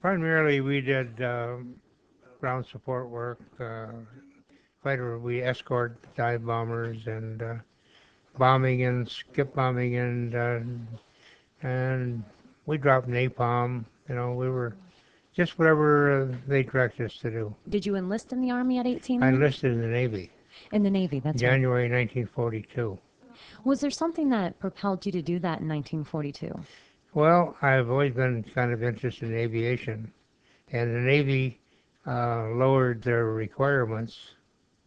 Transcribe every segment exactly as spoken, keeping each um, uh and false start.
primarily we did uh, ground support work. Uh, fighter, we escort dive bombers and uh, bombing and skip bombing and uh, and we dropped napalm. You know, we were just whatever uh, they directed us to do. Did you enlist in the Army at eighteen I then? enlisted in the Navy, In the Navy, that's right. January nineteen forty-two. Was there something that propelled you to do that in nineteen forty-two? Well, I've always been kind of interested in aviation, and the Navy uh, lowered their requirements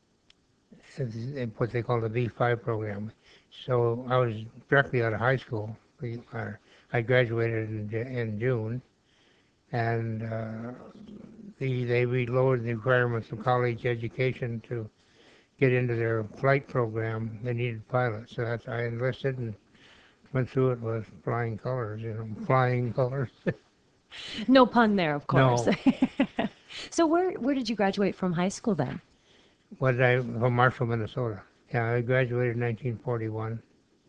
in what they call the V five program. So I was directly out of high school. We, uh, I graduated in, in June, and uh, the, they re- lowered the requirements of college education to get into their flight program. They needed pilots, so that's I enlisted and went through it with flying colors. You know, flying colors. No pun there, of course. No, So where where did you graduate from high school then? what did I from Marshall, Minnesota. Yeah, I graduated in nineteen forty-one.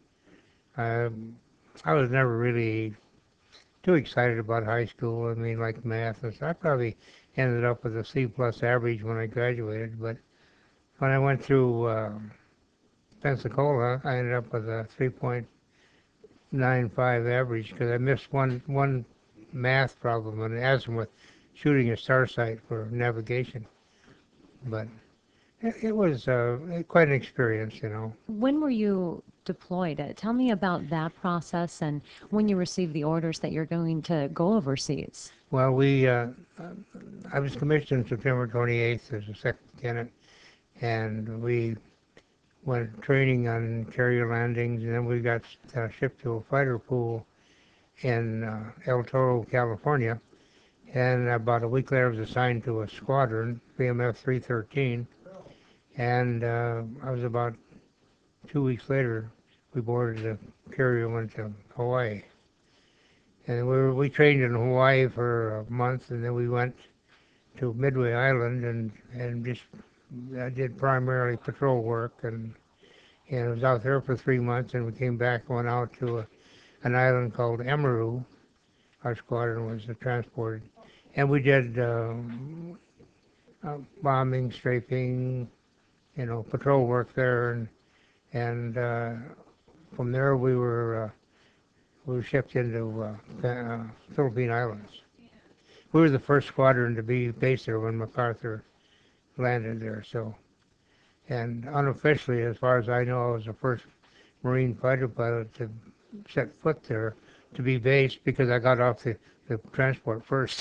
Um, I was never really too excited about high school. I mean, like math and stuff. I probably ended up with a C plus average when I graduated, but when I went through uh, Pensacola, I ended up with a three point nine five average because I missed one one math problem and azimuth shooting a star sight for navigation. But it, it was uh, quite an experience, you know. When were you deployed? Uh, Tell me about that process and when you received the orders that you're going to go overseas. Well, we uh, I was commissioned September twenty-eighth as a second lieutenant, and we went training on carrier landings, and then we got uh, shipped to a fighter pool in uh, El Toro, California. And about a week later, I was assigned to a squadron, B M F three thirteen, and uh, I was about two weeks later, we boarded the carrier and went to Hawaii. And we were, we trained in Hawaii for a month, and then we went to Midway Island and and just I did primarily patrol work, and and I was out there for three months, and we came back, went out to a, an island called Emaru. Our squadron was uh, transported, and we did um, uh, bombing, strafing, you know, patrol work there, and and uh, from there we were uh, we were shipped into uh, uh, Philippine Islands. We were the first squadron to be based there when MacArthur landed there. So, and unofficially, as far as I know, I was the first Marine fighter pilot to set foot there, to be based because I got off the, the transport first.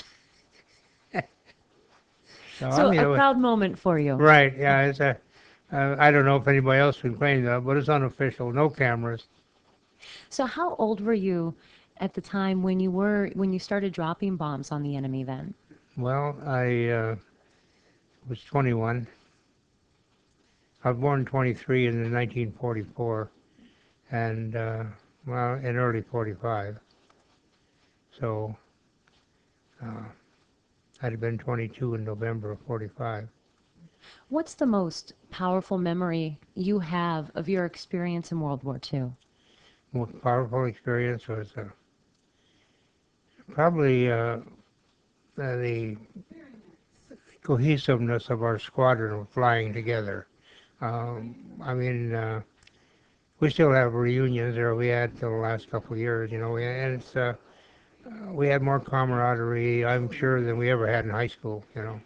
So I So mean, a it was, proud moment for you. right? Yeah, it's a. Uh, I don't know if anybody else can claim that, but it's unofficial. No cameras. So how old were you at the time when you were when you started dropping bombs on the enemy then? Well, I uh, was twenty-one. I was born in twenty-three in nineteen forty-four, and uh, well, in early forty-five. So uh, I'd have been twenty-two in November of forty-five. What's the most powerful memory you have of your experience in World War Two? Most powerful experience was uh, probably uh, the cohesiveness of our squadron flying together. Um, I mean, uh, we still have reunions there we had till the last couple of years, you know, and it's uh, we had more camaraderie, I'm sure, than we ever had in high school, you know.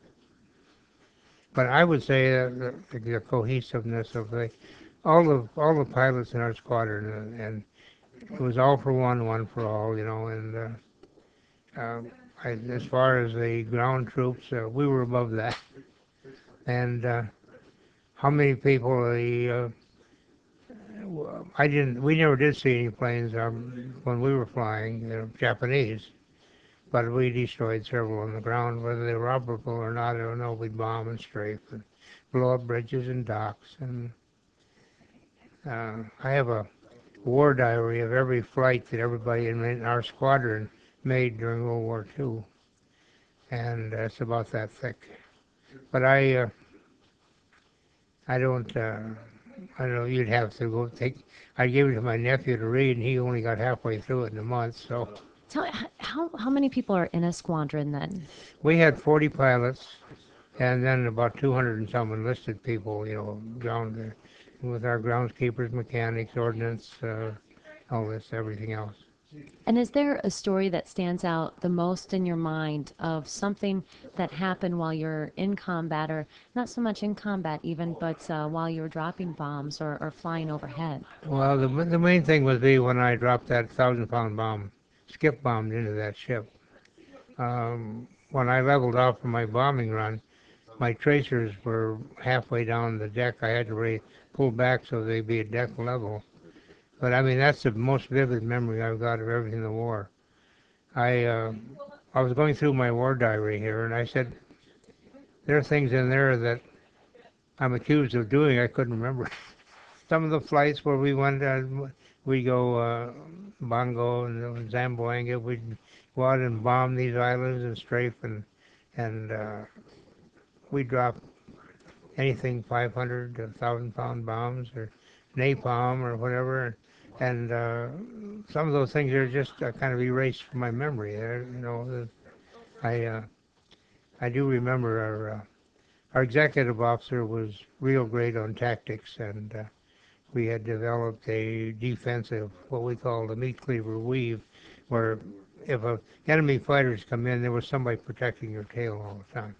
But I would say that the, the cohesiveness of the all the all the pilots in our squadron, and, and it was all for one, one for all, you know. And uh, um, I, as far as the ground troops, uh, we were above that. And uh, how many people the uh, I didn't. We never did see any planes um, when we were flying, you know, Japanese. But we destroyed several on the ground, whether they were operable or not. I don't know. We'd bomb and strafe and blow up bridges and docks. And uh, I have a war diary of every flight that everybody in our squadron made during World War Two, and uh, it's about that thick. But I, uh, I don't. Uh, I don't know. You'd have to go take. I gave it to my nephew to read, and he only got halfway through it in a month. So Tell h- how how many people are in a squadron then? We had forty pilots, and then about two hundred and some enlisted people, you know, ground there, with our groundskeepers, mechanics, ordnance, uh, all this, everything else. And is there a story that stands out the most in your mind of something that happened while you're in combat, or not so much in combat even, but uh, while you were dropping bombs or, or flying overhead? Well, the the main thing would be when I dropped that thousand pound bomb, skip bombed into that ship. Um, when I leveled off from my bombing run, my tracers were halfway down the deck. I had to really pull back so they'd be at deck level. But I mean, that's the most vivid memory I've got of everything in the war. I uh, I was going through my war diary here, and I said there are things in there that I'm accused of doing I couldn't remember. Some of the flights where we went, uh, we go uh, Bongo and Zamboanga, we'd go out and bomb these islands and strafe, and and uh, we drop anything five hundred to one thousand pound bombs or napalm or whatever. And uh, some of those things are just uh, kind of erased from my memory. They're, you know, the, I uh, I do remember our uh, our executive officer was real great on tactics, and uh, we had developed a defensive, what we call the meat cleaver weave, where if a enemy fighters come in, there was somebody protecting your tail all the time.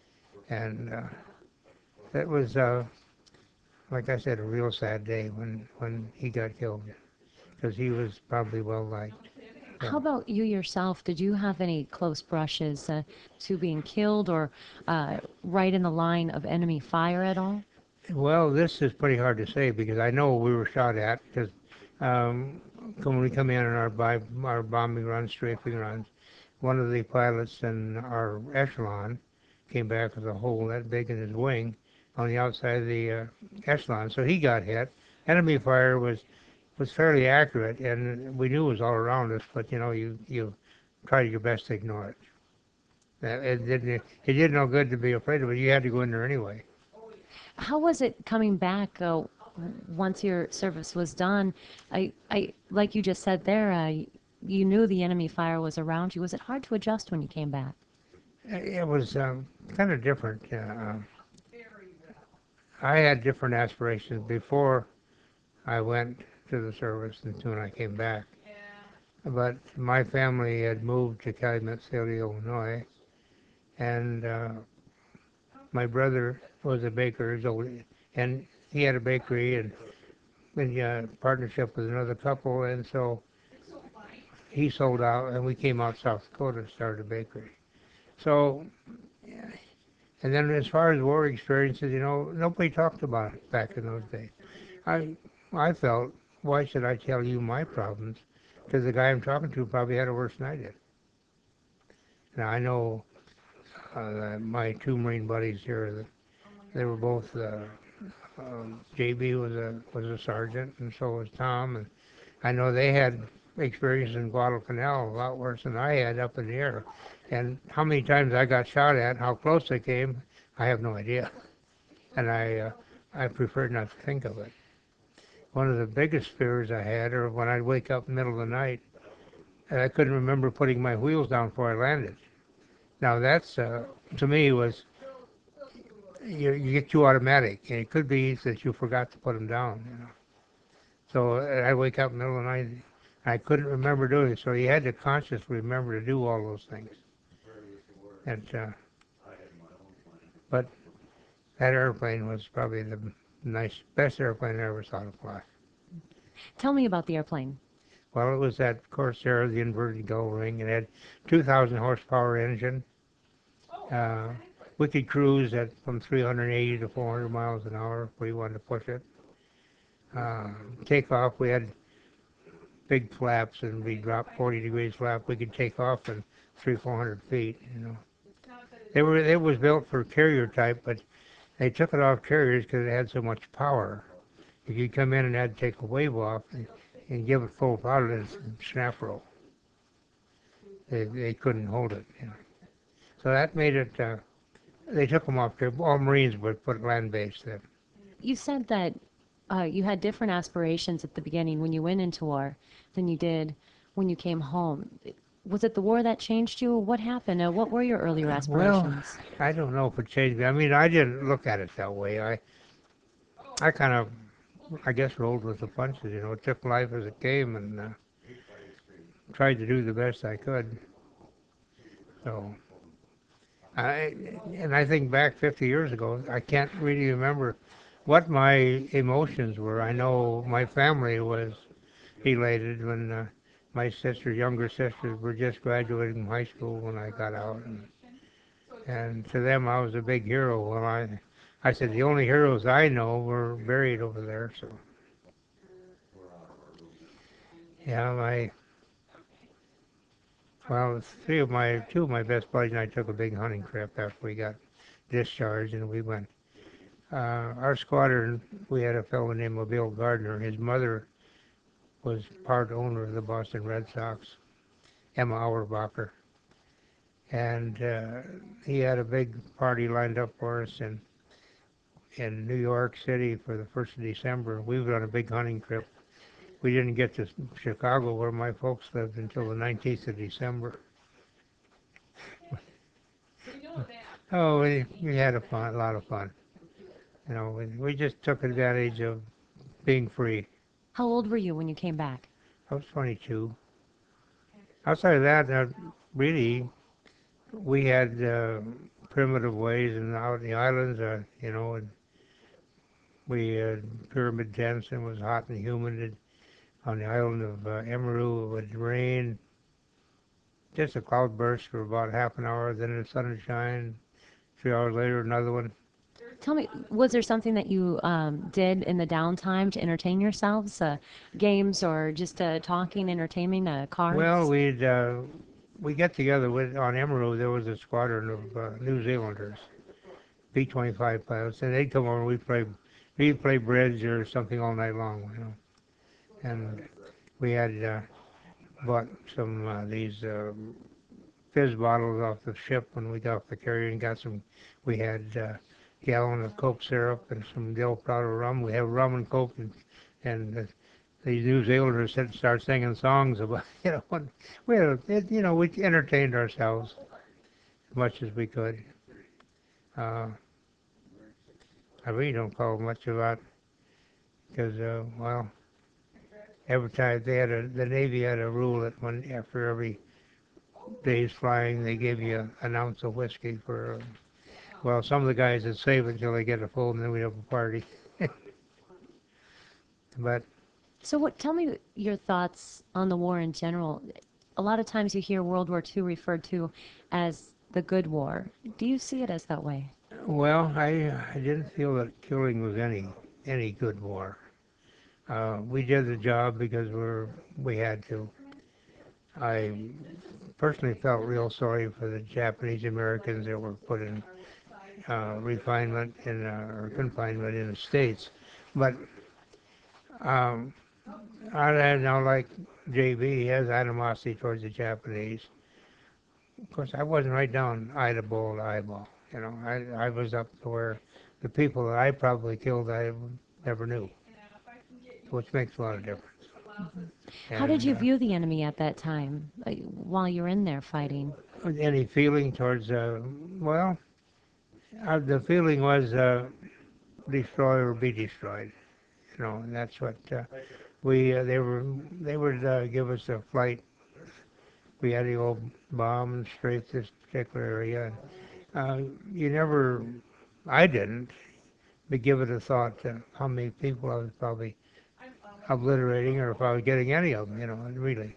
And uh, that was, uh, like I said, a real sad day when, when he got killed, because he was probably well liked. How So, about you yourself? Did you have any close brushes uh, to being killed or uh, right in the line of enemy fire at all? well, this is pretty hard to say because I know we were shot at because um, when we come in on our, by, our bombing runs, strafing runs, one of the pilots in our echelon came back with a hole that big in his wing on the outside of the uh, echelon, so he got hit. Enemy fire was was fairly accurate, and we knew it was all around us, but you know, you you tried your best to ignore it. Uh, It didn't it did no good to be afraid of it. You had to go in there anyway. How was it coming back uh, once your service was done? I, I, like you just said there, uh, you knew the enemy fire was around you. Was it hard to adjust when you came back? Uh, It was um, kind of different. Uh, um, I had different aspirations before I went to the service than when I came back. But my family had moved to Calumet City, Illinois, and uh, my brother was a baker, so we- and he had a bakery and in uh, partnership with another couple, and so he sold out, and we came out South Dakota and started a bakery. So, yeah. And then as far as war experiences, you know, nobody talked about it back in those days. I I felt, why should I tell you my problems? Because the guy I'm talking to probably had it worse than I did. Now I know uh, my two Marine buddies here, they were both uh, um, J B was a was a sergeant, and so was Tom, and I know they had experience in Guadalcanal a lot worse than I had up in the air. And how many times I got shot at, how close they came, I have no idea. And I uh, I prefer not to think of it. One of the biggest fears I had, or when I'd wake up in the middle of the night, and I couldn't remember putting my wheels down before I landed. Now that's uh, to me was you, you get too automatic, and it could be that you forgot to put them down. You know. So uh, I wake up in the middle of the night, and I couldn't remember doing it. So you had to consciously remember to do all those things. And uh, but that airplane was probably the nice, best airplane I ever saw to fly. Tell me about the airplane. Well, it was that Corsair, the inverted gull wing. It had two thousand horsepower engine. Uh, we could cruise at from three hundred eighty to four hundred miles an hour if we wanted to push it. Uh, takeoff, we had big flaps, and we dropped forty degrees flap. We could take off in three, four hundred feet. You know, they were it was built for carrier type, but they took it off carriers because it had so much power. If you come in and had to take a wave off and, and give it full throttle, it'd snap roll. They they couldn't hold it. You know. So that made it. Uh, they took them off there. All Marines would put land based there. You said that uh, you had different aspirations at the beginning when you went into war than you did when you came home. Was it the war that changed you? What happened? Uh, what were your earlier Well, aspirations? I don't know if it changed me. I mean, I didn't look at it that way. I, I kind of, I guess, rolled with the punches. You know, took life as it came and uh, tried to do the best I could. So, I, and I think back fifty years ago, I can't really remember what my emotions were. I know my family was elated when uh, my sisters, younger sisters, were just graduating from high school when I got out, and, and to them I was a big hero. Well, I, I said the only heroes I know were buried over there. So, yeah, my well, three of my two of my best buddies and I took a big hunting trip after we got discharged, and we went. Uh, our squadron, we had a fellow named Bill Gardner. His mother was part owner of the Boston Red Sox, Emma Auerbacher. And uh, he had a big party lined up for us in, in New York City for the first of December. We were on a big hunting trip. We didn't get to Chicago, where my folks lived, until the nineteenth of December. Oh, we, we had a, fun, a lot of fun. You know, we, we just took advantage of being free. How old were you when you came back? I was twenty-two. Outside of that, uh, really, we had uh, primitive ways and out in the islands, uh, you know, and we had pyramid tents and it was hot and humid. And on the island of uh, Emerald, it would rain, just a cloud burst for about half an hour, then the sun would shine. Three hours later, another one. Tell me, was there something that you um, did in the downtime to entertain yourselves? Uh, games or just uh, talking, entertaining, uh, Well, cards? we'd uh, we get together with on Emerald. There was a squadron of uh, New Zealanders, B twenty-five pilots, and they'd come over. We'd play, we'd play bridge or something all night long, you know. And we had uh, bought some uh, these uh, fizz bottles off the ship when we got off the carrier and got some. We had uh, a gallon of Coke syrup and some Del Prado rum. We have rum and Coke, and, and uh, these New Zealanders said start singing songs about, you know, what, we had, a- it, you know, we entertained ourselves as much as we could. Uh, I really don't call much about because, uh, well, every time they had a, the Navy had a rule that when after every day's flying, they gave you an ounce of whiskey for. Uh, well, some of the guys would save it until they get it full, and then we'd have a party. But So, what? Tell me your thoughts on the war in general. A lot of times you hear World War Two referred to as the good war. Do you see it as that way? well, I I didn't feel that killing was any any good war. Uh, we did the job because we're we had to. I personally felt real sorry for the Japanese Americans that were put in uh, refinement in uh, or confinement in the states, but um, I have now like J B. He has animosity towards the Japanese. Of course, I wasn't right down eyeball to eyeball. You know, I I was up to where the people that I probably killed I never knew, which makes a lot of difference. How did And you uh, view the enemy at that time, like, while you're in there fighting? any feeling towards uh, well, uh, the feeling was uh, destroy or be destroyed. You know, and that's what uh, we uh, they were they would uh, give us a flight. We had the old bomb and strafe this particular area. Uh, you never, I didn't, but give it a thought to how many people I was probably obliterating or if I was getting any of them, you know, really.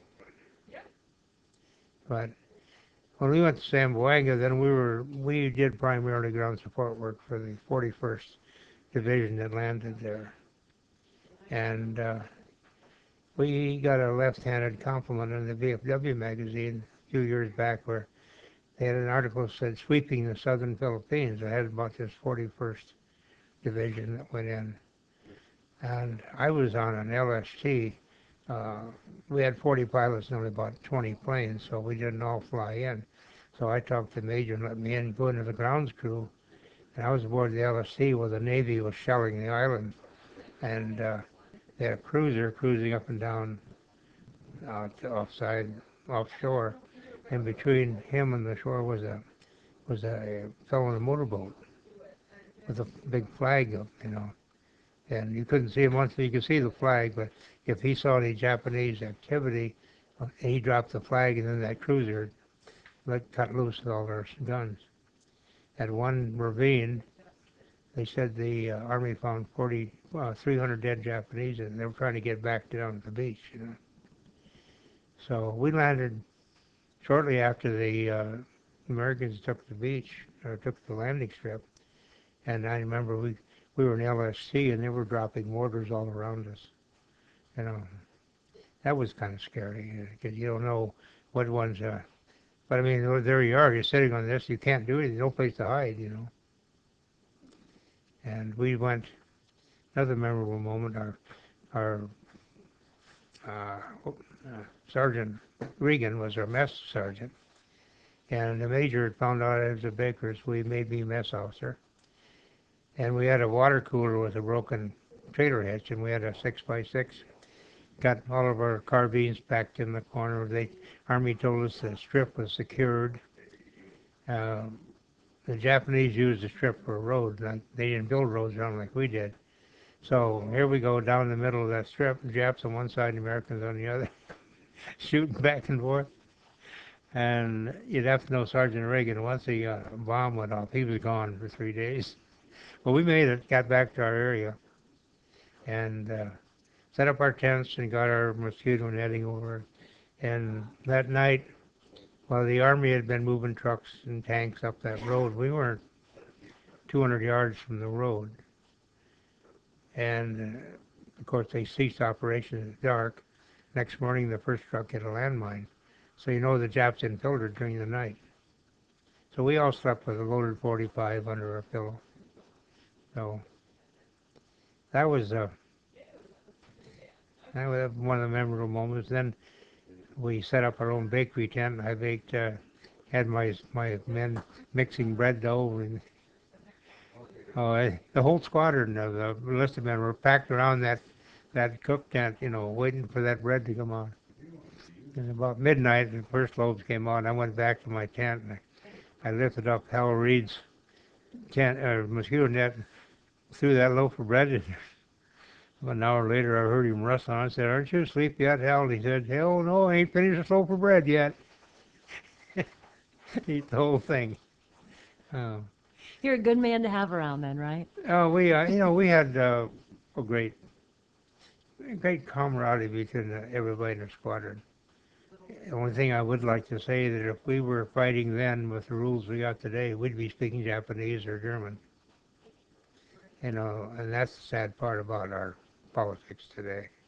But when we went to Zamboanga, then we were, we did primarily ground support work for the forty-first Division that landed there. And uh, we got a left-handed compliment in the V F W magazine a few years back where they had an article that said sweeping the southern Philippines. I had about this forty-first Division that went in. And I was on an L S T. Uh, we had forty pilots and only about twenty planes, so we didn't all fly in. So I talked to the major and let me in, go into the grounds crew. And I was aboard the L S T where the Navy was shelling the island. And uh, they had a cruiser cruising up and down uh, to offside, offshore. and between him and the shore was a was a fellow in a motorboat with a big flag up, you know. And you couldn't see him once, you could see the flag, but if he saw any Japanese activity, uh, he dropped the flag, and then that cruiser let cut loose with all their guns. At one ravine, they said the uh, army found forty, uh, three hundred dead Japanese, and they were trying to get back down to the beach, you know. So we landed shortly after the uh, Americans took the beach, or took the landing strip, and I remember we we were in L S C, and they were dropping mortars all around us. You know, that was kind of scary because you don't know what ones. Uh, but I mean, there you are. You're sitting on this. You can't do anything. No place to hide. You know. And we went. Another memorable moment. Our our uh, uh, Sergeant Regan was our mess sergeant, and the major had found out I was a baker, so we made me mess officer. And we had a water cooler with a broken trailer hitch, and we had a six by six. Got all of our carbines packed in the corner. The Army told us the strip was secured. Uh, the Japanese used the strip for a road. Like, they didn't build roads around like we did. So here we go down the middle of that strip, the Japs on one side and the Americans on the other, shooting back and forth. And you'd have to know Sergeant Reagan, once the uh, bomb went off, he was gone for three days. Well, we made it, got back to our area, and uh, set up our tents and got our mosquito netting over. And that night, while the Army had been moving trucks and tanks up that road, we weren't two hundred yards from the road. And, uh, of course, they ceased operations at dark. Next morning, the first truck hit a landmine. So you know the Japs infiltrated during the night. So we all slept with a loaded forty-five under our pillow. So that was uh, that was one of the memorable moments. Then we set up our own bakery tent. I baked, uh, had my my men mixing bread dough, and oh, I, the whole squadron of the enlisted men were packed around that that cook tent, you know, waiting for that bread to come on. And about midnight, the first loaves came on. I went back to my tent, and I, I lifted up Hal Reed's tent, uh, mosquito net, threw that loaf of bread in. About an hour later, I heard him rustle on. I said, "Aren't you asleep yet, Hal?" And he said, "Hell no, I ain't finished this loaf of bread yet." Eat the whole thing. Oh, You're a good man to have around then, right? oh we, uh, you know, we had uh, a great, great camaraderie between uh, everybody in the squadron. The only thing I would like to say that if we were fighting then with the rules we got today, we'd be speaking Japanese or German. You know, and that's the sad part about our politics today.